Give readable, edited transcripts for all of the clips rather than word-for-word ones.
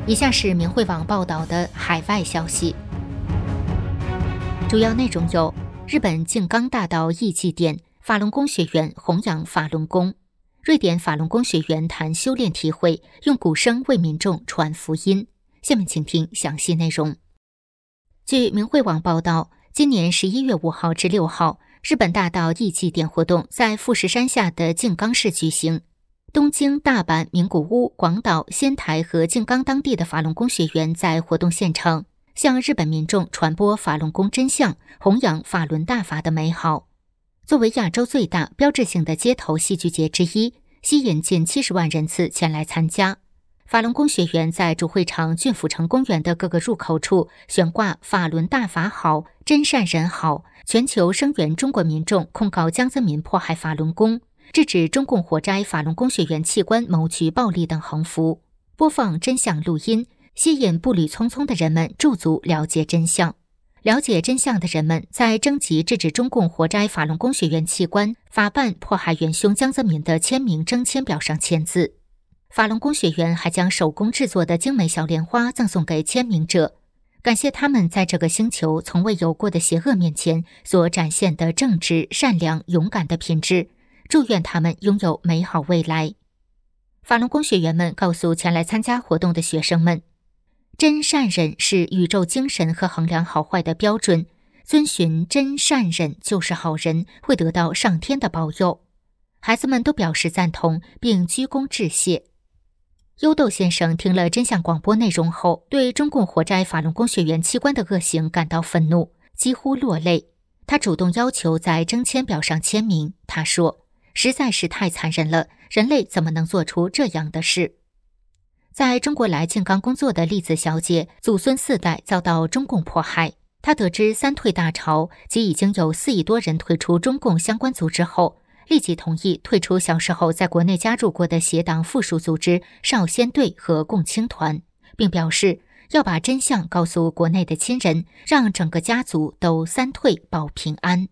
以下是明慧网报道的海外消息，主要内容有：日本静冈大道艺祭典，法轮功学员弘扬法轮功；瑞典法轮功学员谈修炼体会，用鼓声为民众传福音。下面请听详细内容。据明慧网报道，今年11月5号至6号，日本大道艺祭典活动在富士山下的静冈市举行。东京、大阪、名古屋、广岛、仙台和静冈当地的法轮功学员在活动现场向日本民众传播法轮功真相，弘扬法轮大法的美好。作为亚洲最大标志性的街头戏剧节之一，吸引近70万人次前来参加。法轮功学员在主会场郡府城公园的各个入口处悬挂法轮大法好，真善人好，全球声援中国民众控告江泽民迫害法轮功，制止中共活摘法轮功学员器官谋取暴利等横幅，播放真相录音，吸引步履匆匆的人们驻足了解真相。了解真相的人们在征集制止中共活摘法轮功学员器官、法办迫害元凶江泽民的签名征签表上签字。法轮功学员还将手工制作的精美小莲花赠送给签名者，感谢他们在这个星球从未有过的邪恶面前所展现的正直、善良、勇敢的品质，祝愿他们拥有美好未来。法轮功学员们告诉前来参加活动的学生们，真善忍是宇宙精神和衡量好坏的标准，遵循真善忍就是好人，会得到上天的保佑。孩子们都表示赞同，并鞠躬致谢。优豆先生听了真相广播内容后，对中共活摘法轮功学员器官的恶行感到愤怒，几乎落泪。他主动要求在征签表上签名。他说，实在是太残忍了，人类怎么能做出这样的事？在中国来静冈工作的栗子小姐，祖孙4代遭到中共迫害。她得知三退大潮即已经有4亿多人退出中共相关组织后，立即同意退出小时候在国内加入过的邪党附属组织少先队和共青团，并表示要把真相告诉国内的亲人，让整个家族都三退保平安。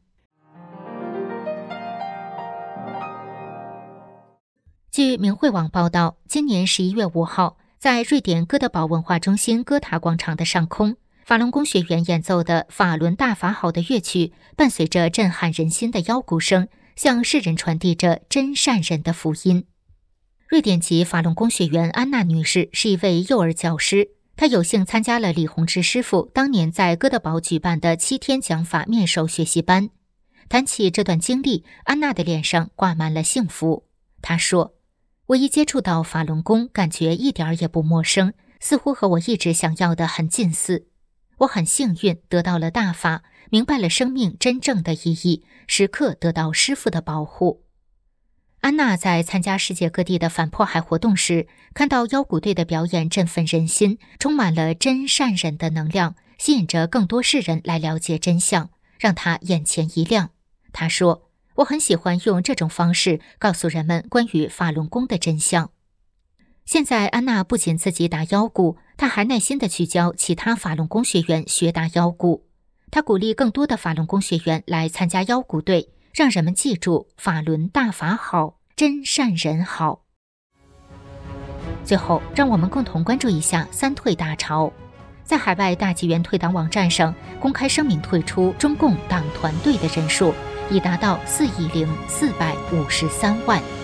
据明慧网报道，今年11月5号，在瑞典哥德堡文化中心哥塔广场的上空，法轮功学员演奏的法轮大法好的乐曲，伴随着震撼人心的腰鼓声，向世人传递着真善忍的福音。瑞典籍法轮功学员安娜女士是一位幼儿教师，她有幸参加了李洪志师傅当年在哥德堡举办的7天讲法面授学习班。谈起这段经历，安娜的脸上挂满了幸福。她说，我一接触到法轮功，感觉一点也不陌生，似乎和我一直想要的很近似。我很幸运得到了大法，明白了生命真正的意义，时刻得到师父的保护。安娜在参加世界各地的反迫害活动时，看到腰鼓队的表演振奋人心，充满了真善忍的能量，吸引着更多世人来了解真相，让她眼前一亮。她说，我很喜欢用这种方式告诉人们关于法轮功的真相。现在安娜不仅自己打腰鼓，她还耐心地去教其他法轮功学员学打腰鼓。她鼓励更多的法轮功学员来参加腰鼓队，让人们记住法轮大法好，真善人好。最后，让我们共同关注一下三退大潮。在海外大纪元退党网站上公开声明退出中共党团队的人数已达到4.453亿。